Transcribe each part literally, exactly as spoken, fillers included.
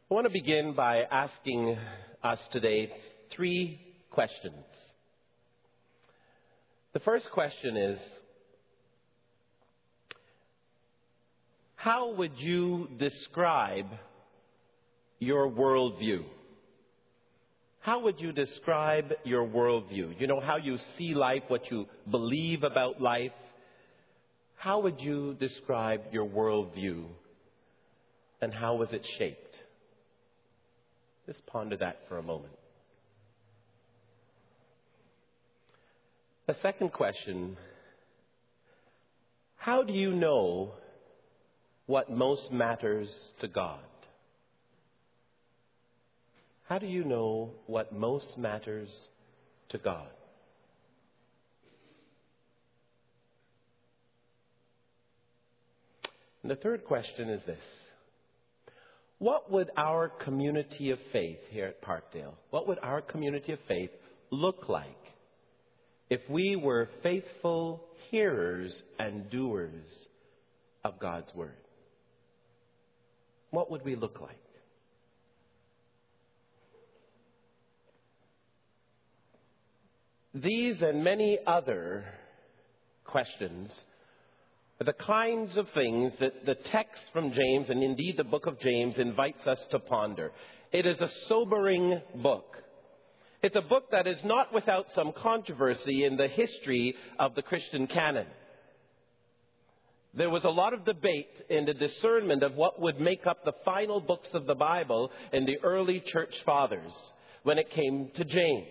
I want to begin by asking us today three questions. The first question is, how would you describe your worldview? How would you describe your worldview? You know, how you see life, what you believe about life. How would you describe your worldview? And how was it shaped? Just ponder that for a moment. The second question, how do you know what most matters to God? How do you know what most matters to God? And the third question is this. What would our community of faith here at Parkdale, what would our community of faith look like if we were faithful hearers and doers of God's Word? What would we look like? These and many other questions are the kinds of things that the text from James, and indeed the book of James, invites us to ponder. It is a sobering book. It's a book that is not without some controversy in the history of the Christian canon. There was a lot of debate in the discernment of what would make up the final books of the Bible in the early church fathers when it came to James.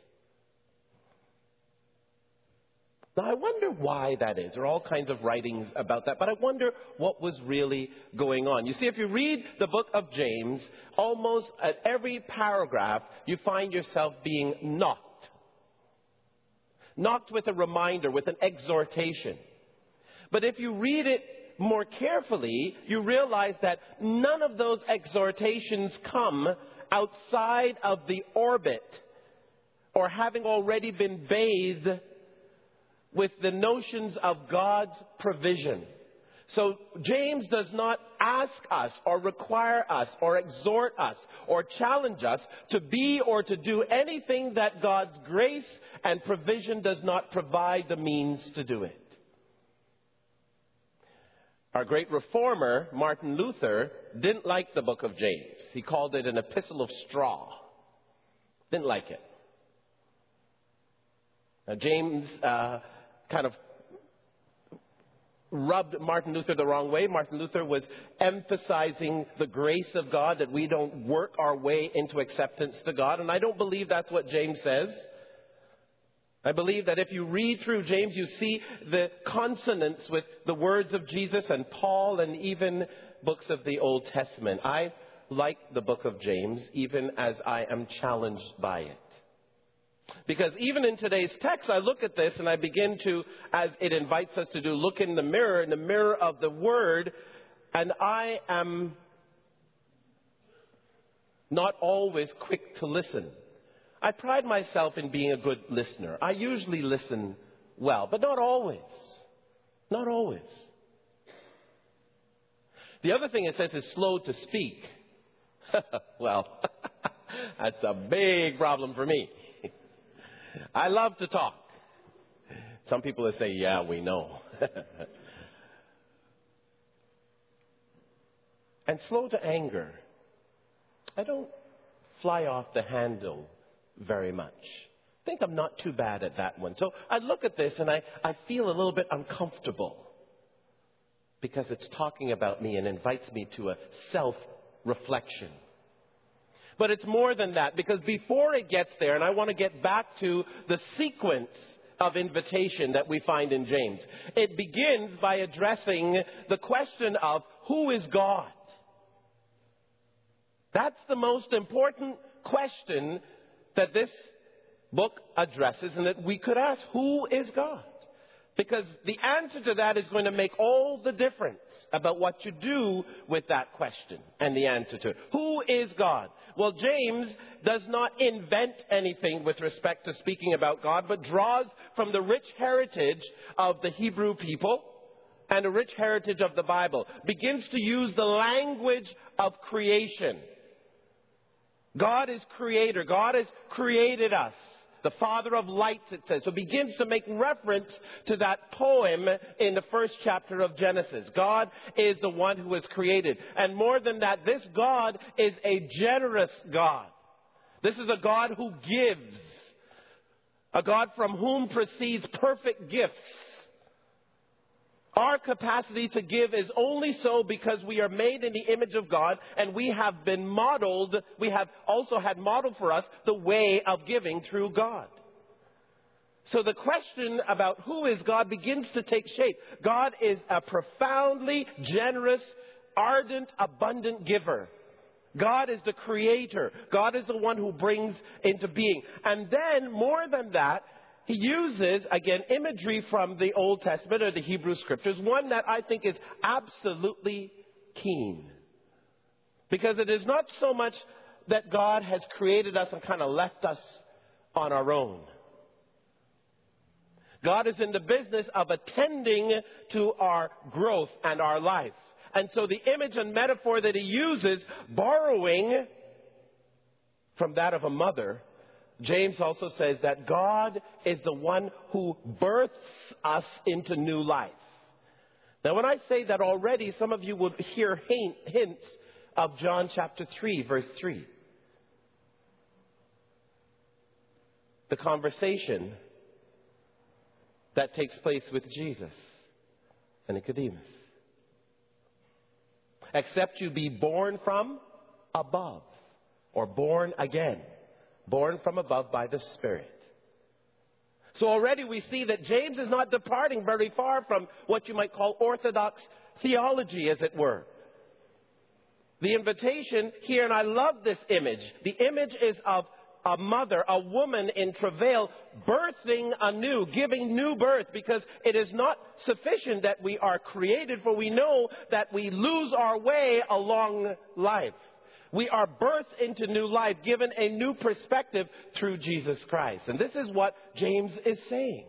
Now, I wonder why that is. There are all kinds of writings about that, but I wonder what was really going on. You see, if you read the book of James, almost at every paragraph, you find yourself being knocked. Knocked with a reminder, with an exhortation. But if you read it more carefully, you realize that none of those exhortations come outside of the orbit or having already been bathed with the notions of God's provision. So James does not ask us or require us or exhort us or challenge us to be or to do anything that God's grace and provision does not provide the means to do it. Our great reformer, Martin Luther, didn't like the book of James. He called it an epistle of straw. Didn't like it. Now, James uh, kind of rubbed Martin Luther the wrong way. Martin Luther was emphasizing the grace of God, that we don't work our way into acceptance to God. And I don't believe that's what James says. I believe that if you read through James, you see the consonance with the words of Jesus and Paul and even books of the Old Testament. I like the book of James, even as I am challenged by it. Because even in today's text, I look at this and I begin to, as it invites us to do, look in the mirror, in the mirror of the Word, and I am not always quick to listen. I pride myself in being a good listener. I usually listen well, but not always. Not always. The other thing it says is slow to speak. Well, that's a big problem for me. I love to talk. Some people will say, yeah, we know. And slow to anger. I don't fly off the handle very much. I think I'm not too bad at that one. So I look at this and I, I feel a little bit uncomfortable because it's talking about me and invites me to a self-reflection. But it's more than that, because before it gets there, and I want to get back to the sequence of invitation that we find in James, it begins by addressing the question of who is God? That's the most important question that this book addresses and that we could ask. Who is God? Because the answer to that is going to make all the difference about what you do with that question and the answer to it. Who is God? Well, James does not invent anything with respect to speaking about God, but draws from the rich heritage of the Hebrew people and a rich heritage of the Bible. Begins to use the language of creation God is creator. God has created us. The Father of lights, it says. So it begins to make reference to that poem in the first chapter of Genesis. God is the one who has created. And more than that, this God is a generous God. This is a God who gives. A God from whom proceeds perfect gifts. Our capacity to give is only so because we are made in the image of God, and we have been modeled, we have also had modeled for us the way of giving through God. So the question about who is God begins to take shape. God is a profoundly generous, ardent, abundant giver. God is the creator. God is the one who brings into being. And then, more than that, he uses, again, imagery from the Old Testament or the Hebrew Scriptures, one that I think is absolutely keen. Because it is not so much that God has created us and kind of left us on our own. God is in the business of attending to our growth and our life. And so the image and metaphor that he uses, borrowing from that of a mother, James also says that God is the one who births us into new life. Now, when I say that already, some of you will hear hints of John chapter three, verse three. The conversation that takes place with Jesus and Nicodemus. Except you be born from above, or born again. Born from above by the Spirit. So already we see that James is not departing very far from what you might call orthodox theology, as it were. The invitation here, and I love this image. The image is of a mother, a woman in travail, birthing anew, giving new birth, because it is not sufficient that we are created, for we know that we lose our way along life. We are birthed into new life, given a new perspective through Jesus Christ. And this is what James is saying.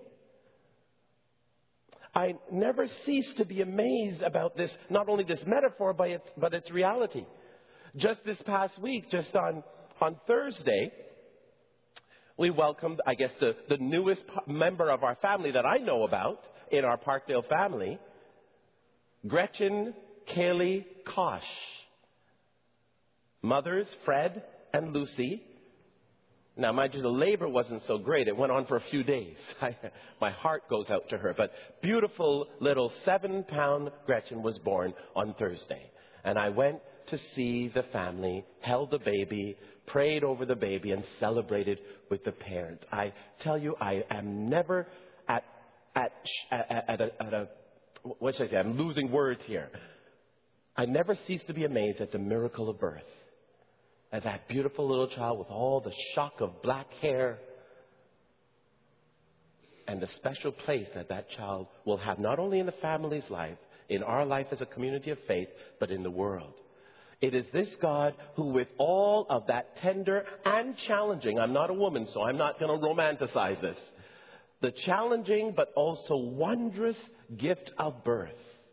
I never cease to be amazed about this, not only this metaphor, but its, but its reality. Just this past week, just on, on Thursday, we welcomed, I guess, the, the newest member of our family that I know about in our Parkdale family, Gretchen Kaylee Kosh. Mothers, Fred and Lucy. Now, mind you, the labor wasn't so great. It went on for a few days. I, my heart goes out to her. But beautiful little seven-pound Gretchen was born on Thursday. And I went to see the family, held the baby, prayed over the baby, and celebrated with the parents. I tell you, I am never at, at, at, at, a, at a, what should I say? I'm losing words here. I never cease to be amazed at the miracle of birth. At that beautiful little child with all the shock of black hair and the special place that that child will have, not only in the family's life, in our life as a community of faith, but in the world. It is this God who, with all of that tender and challenging, I'm not a woman, so I'm not going to romanticize this, the challenging but also wondrous gift of birth.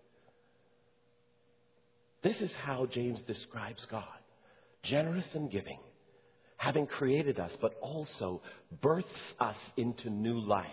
This is how James describes God. Generous and giving, having created us, but also births us into new life.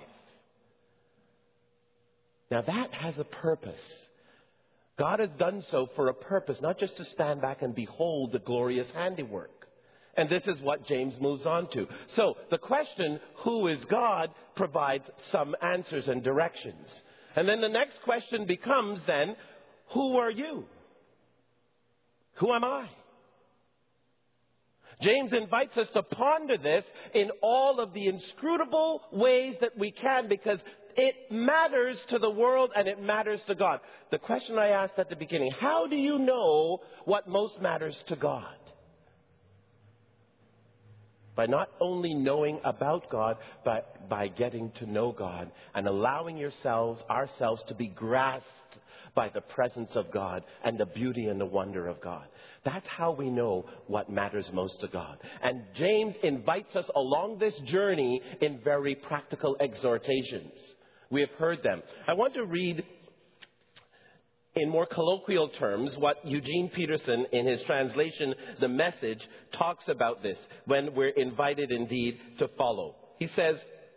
Now that has a purpose. God has done so for a purpose, not just to stand back and behold the glorious handiwork. And this is what James moves on to. So the question, who is God, provides some answers and directions. And then the next question becomes then, who are you? Who am I? James invites us to ponder this in all of the inscrutable ways that we can, because it matters to the world and it matters to God. The question I asked at the beginning, how do you know what most matters to God? By not only knowing about God, but by getting to know God and allowing yourselves, ourselves, to be grasped by the presence of God and the beauty and the wonder of God. That's how we know what matters most to God. And James invites us along this journey in very practical exhortations. We have heard them. I want to read in more colloquial terms, what Eugene Peterson, in his translation, The Message, talks about this when we're invited indeed to follow. He says,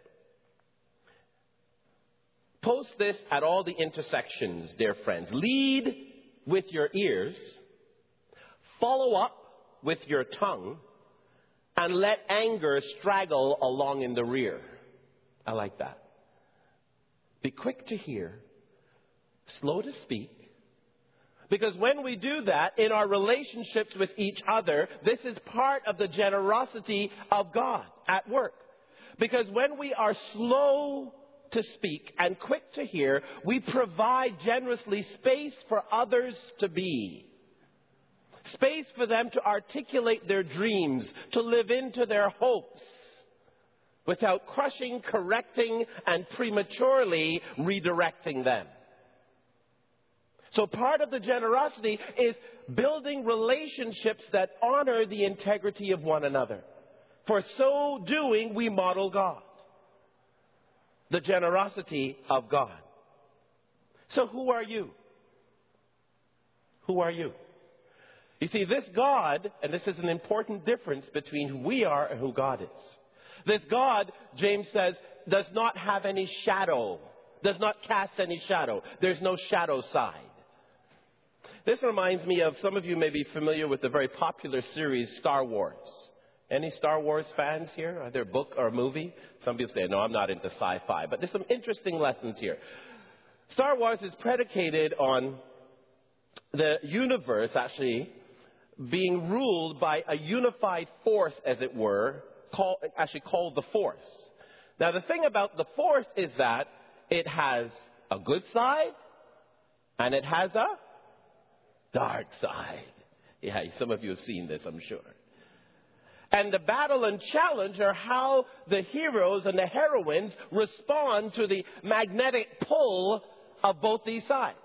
post this at all the intersections, dear friends. Lead with your ears, follow up with your tongue, and let anger straggle along in the rear. I like that. Be quick to hear, slow to speak. Because when we do that in our relationships with each other, this is part of the generosity of God at work. Because when we are slow to speak and quick to hear, we provide generously space for others to be. Space for them to articulate their dreams, to live into their hopes, without crushing, correcting, and prematurely redirecting them. So part of the generosity is building relationships that honor the integrity of one another. For so doing, we model God. The generosity of God. So who are you? Who are you? You see, this God, and this is an important difference between who we are and who God is. This God, James says, does not have any shadow, does not cast any shadow. There's no shadow side. This reminds me of, some of you may be familiar with the very popular series Star Wars. Any Star Wars fans here? Are there a book or a movie? Some people say, no, I'm not into sci-fi. But there's some interesting lessons here. Star Wars is predicated on the universe actually being ruled by a unified force, as it were, called, actually called the Force. Now, the thing about the Force is that it has a good side and it has a dark side. Yeah, some of you have seen this, I'm sure. And the battle and challenge are how the heroes and the heroines respond to the magnetic pull of both these sides.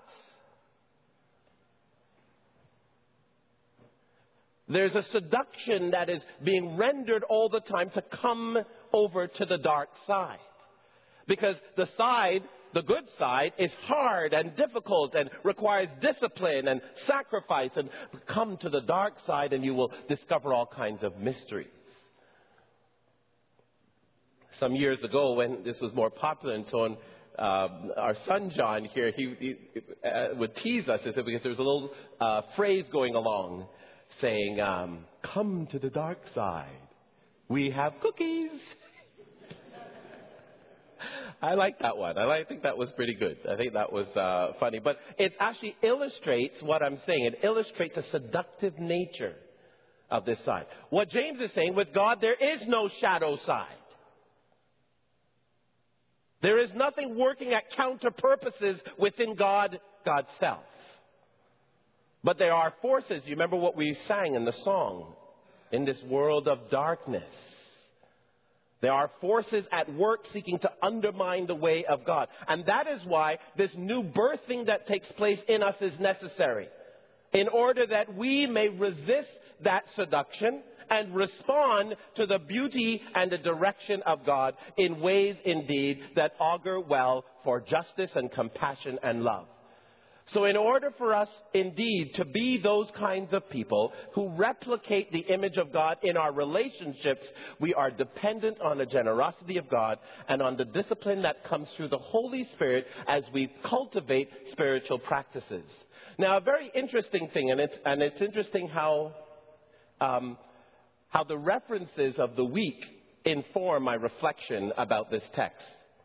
There's a seduction that is being rendered all the time to come over to the dark side. Because the side, the good side, is hard and difficult and requires discipline and sacrifice. And come to the dark side and you will discover all kinds of mysteries. Some years ago, when this was more popular and so on, uh, our son John here, he, he uh, would tease us because there was a little uh, phrase going along saying, um, come to the dark side. We have cookies. I like that one. I think that was pretty good. I think that was uh, funny. But it actually illustrates what I'm saying. It illustrates the seductive nature of this side. What James is saying, with God, there is no shadow side. There is nothing working at counter purposes within God, God's self. But there are forces. You remember what we sang in the song? In this world of darkness. There are forces at work seeking to undermine the way of God. And that is why this new birthing that takes place in us is necessary. In order that we may resist that seduction and respond to the beauty and the direction of God in ways indeed that augur well for justice and compassion and love. So in order for us indeed to be those kinds of people who replicate the image of God in our relationships, we are dependent on the generosity of God and on the discipline that comes through the Holy Spirit as we cultivate spiritual practices. Now, a very interesting thing, and it's, and it's interesting how, um, how the references of the week inform my reflection about this text.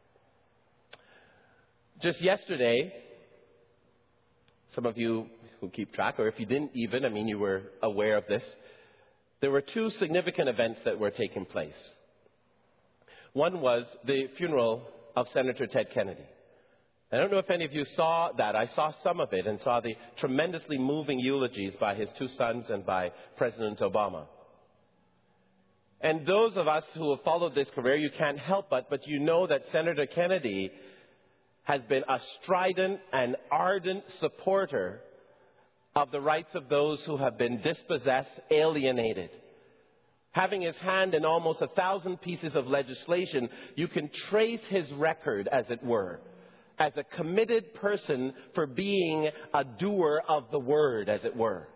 Just yesterday, some of you who keep track, or if you didn't even, I mean, you were aware of this, there were two significant events that were taking place. One was the funeral of Senator Ted Kennedy. I don't know if any of you saw that. I saw some of it and saw the tremendously moving eulogies by his two sons and by President Obama. And those of us who have followed this career, you can't help but, but you know that Senator Kennedy has been a strident and ardent supporter of the rights of those who have been dispossessed, alienated. Having his hand in almost a thousand pieces of legislation, you can trace his record, as it were, as a committed person for being a doer of the word, as it were.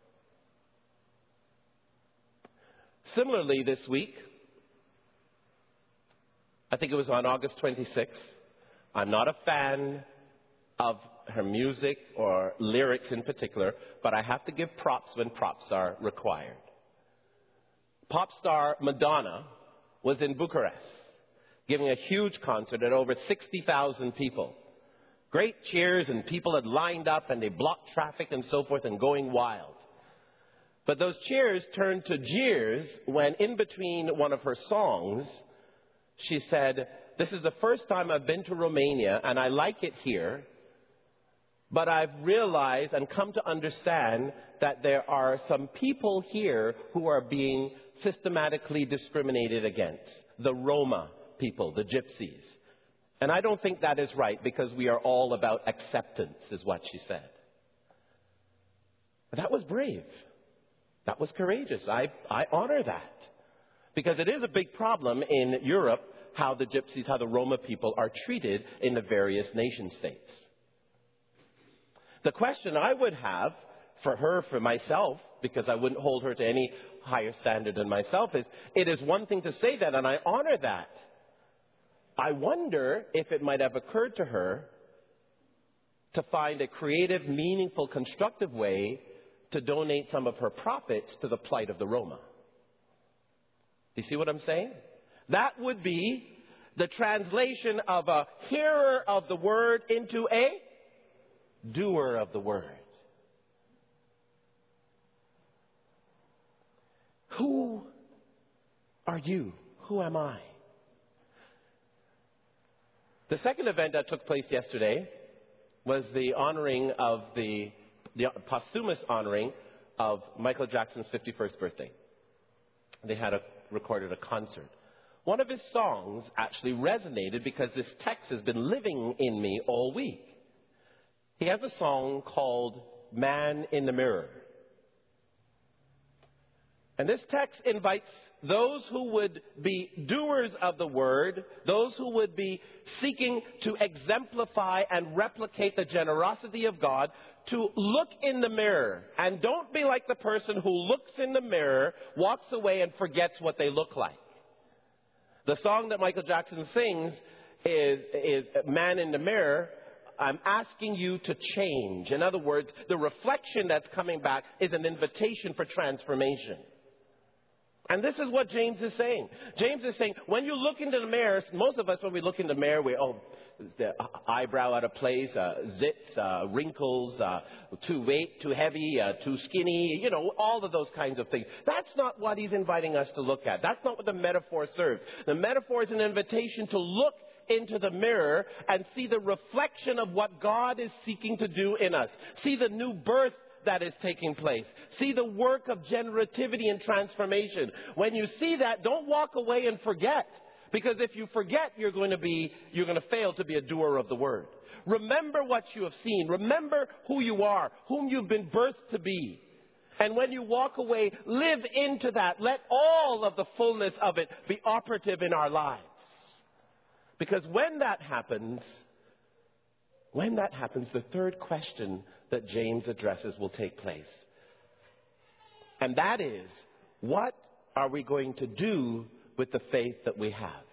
Similarly, this week, I think it was on August twenty-sixth, I'm not a fan of her music or lyrics in particular, but I have to give props when props are required. Pop star Madonna was in Bucharest, giving a huge concert at over sixty thousand people. Great cheers, and people had lined up and they blocked traffic and so forth and going wild. But those cheers turned to jeers when in between one of her songs, she said, "This is the first time I've been to Romania and I like it here, but I've realized and come to understand that there are some people here who are being systematically discriminated against. The Roma people, the gypsies. And I don't think that is right because we are all about acceptance," is what she said. That was brave. That was courageous. I, I honor that. Because it is a big problem in Europe how the gypsies, how the Roma people are treated in the various nation states. The question I would have for her, for myself, because I wouldn't hold her to any higher standard than myself, is it is one thing to say that, and I honor that. I wonder if it might have occurred to her to find a creative, meaningful, constructive way to donate some of her profits to the plight of the Roma. You see what I'm saying? That would be the translation of a hearer of the word into a doer of the word. Who are you? Who am I? The second event that took place yesterday was the honoring of the, the posthumous honoring of Michael Jackson's fifty-first birthday. They had a, recorded a concert. One of his songs actually resonated because this text has been living in me all week. He has a song called Man in the Mirror. And this text invites those who would be doers of the word, those who would be seeking to exemplify and replicate the generosity of God, to look in the mirror. And don't be like the person who looks in the mirror, walks away and forgets what they look like. The song that Michael Jackson sings is, is Man in the Mirror. I'm asking you to change. In other words, the reflection that's coming back is an invitation for transformation. And this is what James is saying. James is saying, when you look into the mirror, most of us, when we look in the mirror, we, oh, the eyebrow out of place, uh, zits, uh, wrinkles, uh, too weight, too heavy, uh, too skinny, you know, all of those kinds of things. That's not what he's inviting us to look at. That's not what the metaphor serves. The metaphor is an invitation to look into the mirror and see the reflection of what God is seeking to do in us. See the new birth that is taking place. See the work of generativity and transformation. When you see that, don't walk away and forget. Because if you forget, you're going to be, you're going to fail to be a doer of the word. Remember what you have seen. Remember who you are, whom you've been birthed to be. And when you walk away, live into that. Let all of the fullness of it be operative in our lives. Because when that happens, when that happens, the third question that James addresses will take place. And that is, what are we going to do with the faith that we have?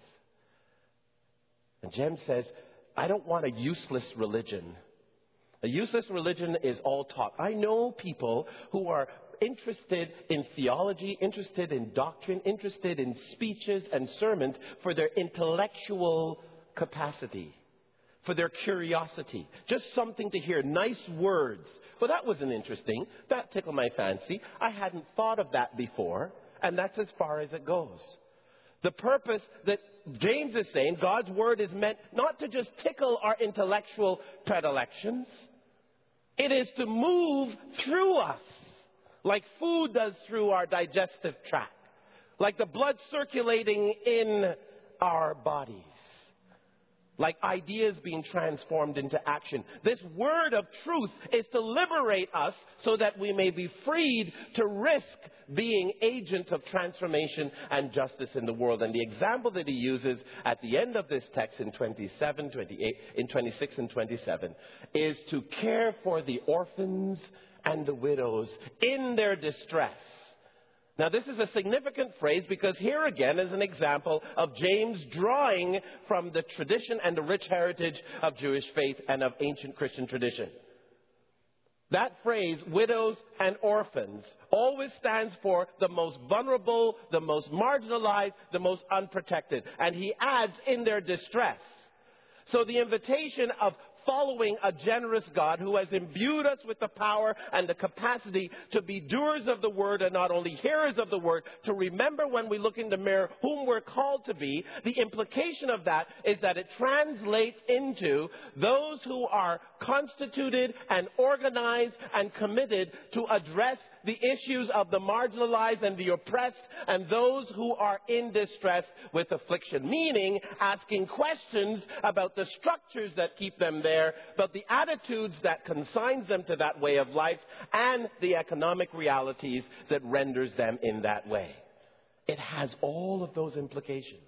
And James says, I don't want a useless religion. A useless religion is all talk. I know people who are interested in theology, interested in doctrine, interested in speeches and sermons for their intellectual capacity, for their curiosity. Just something to hear, nice words. Well, that wasn't interesting. That tickled my fancy. I hadn't thought of that before, and that's as far as it goes. The purpose that James is saying, God's word is meant not to just tickle our intellectual predilections. It is to move through us like food does through our digestive tract, like the blood circulating in our bodies. like ideas being transformed into action. This word of truth is to liberate us so that we may be freed to risk being agents of transformation and justice in the world. And the example that he uses at the end of this text in twenty-seven, twenty-eight, in twenty-six and twenty-seven is to care for the orphans and the widows in their distress. Now, this is a significant phrase because here again is an example of James drawing from the tradition and the rich heritage of Jewish faith and of ancient Christian tradition. That phrase, widows and orphans, always stands for the most vulnerable, the most marginalized, the most unprotected. And he adds, in their distress. So the invitation of following a generous God who has imbued us with the power and the capacity to be doers of the word and not only hearers of the word, to remember when we look in the mirror whom we're called to be. The implication of that is that it translates into those who are constituted and organized and committed to address the issues of the marginalized and the oppressed and those who are in distress with affliction. Meaning, asking questions about the structures that keep them there, about the attitudes that consigns them to that way of life, and the economic realities that renders them in that way. It has all of those implications.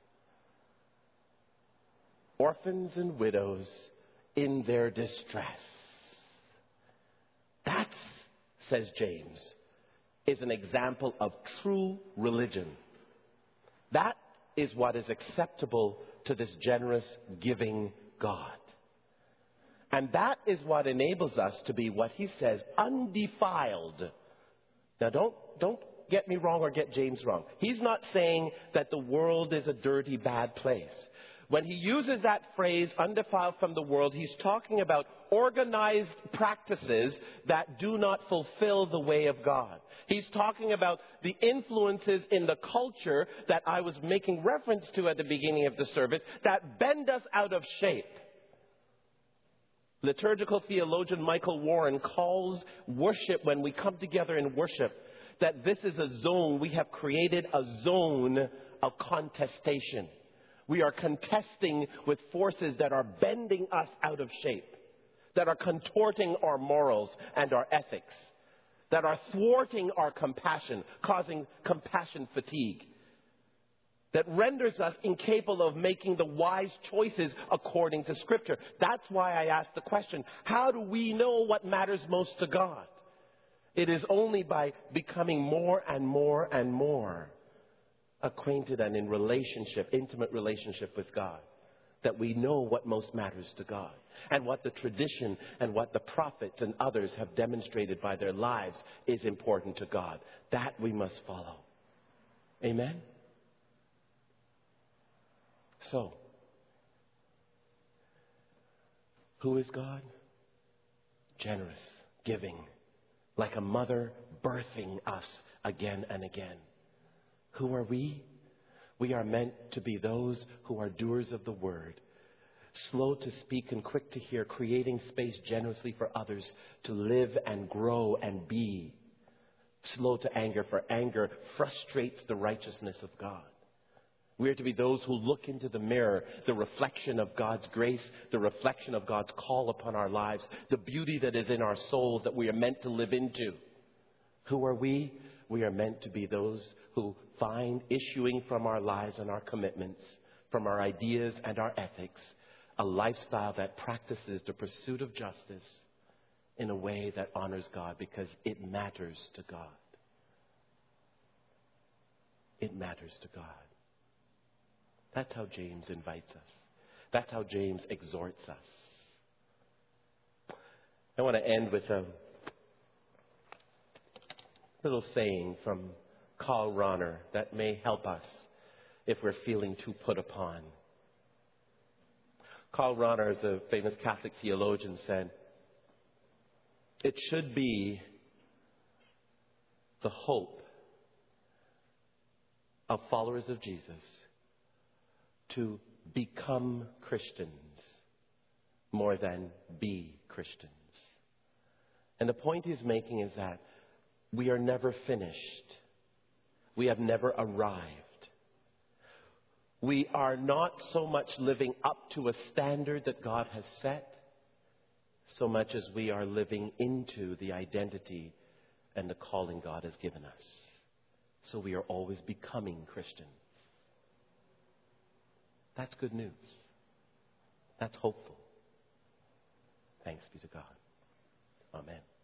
Orphans and widows in their distress. That's, says James, is an example of true religion. That is what is acceptable to this generous, giving God. And that is what enables us to be what he says, undefiled. Now don't, don't get me wrong or get James wrong. He's not saying that the world is a dirty, bad place. When he uses that phrase, undefiled from the world, he's talking about organized practices that do not fulfill the way of God. He's talking about the influences in the culture that I was making reference to at the beginning of the service that bend us out of shape. Liturgical theologian Michael Warren calls worship, when we come together in worship, that this is a zone. We have created a zone of contestation. We are contesting with forces that are bending us out of shape, that are contorting our morals and our ethics, that are thwarting our compassion, causing compassion fatigue, that renders us incapable of making the wise choices according to Scripture. That's why I asked the question, how do we know what matters most to God? It is only by becoming more and more and more acquainted and in relationship, intimate relationship with God, that we know what most matters to God and what the tradition and what the prophets and others have demonstrated by their lives is important to God. That we must follow. Amen? So, who is God? Generous, giving, like a mother birthing us again and again. Who are we? We are meant to be those who are doers of the word, slow to speak and quick to hear, creating space generously for others to live and grow and be. Slow to anger, for anger frustrates the righteousness of God. We are to be those who look into the mirror, the reflection of God's grace, the reflection of God's call upon our lives, the beauty that is in our souls that we are meant to live into. Who are we? We are meant to be those who find issuing from our lives and our commitments, from our ideas and our ethics, a lifestyle that practices the pursuit of justice in a way that honors God because it matters to God. It matters to God. That's how James invites us. That's how James exhorts us. I want to end with a little saying from Karl Rahner that may help us if we're feeling too put upon. Karl Rahner, as a famous Catholic theologian, said, "It should be the hope of followers of Jesus to become Christians more than be Christians." And the point he's making is that we are never finished. We have never arrived. We are not so much living up to a standard that God has set, so much as we are living into the identity and the calling God has given us. So we are always becoming Christians. That's good news. That's hopeful. Thanks be to God. Amen.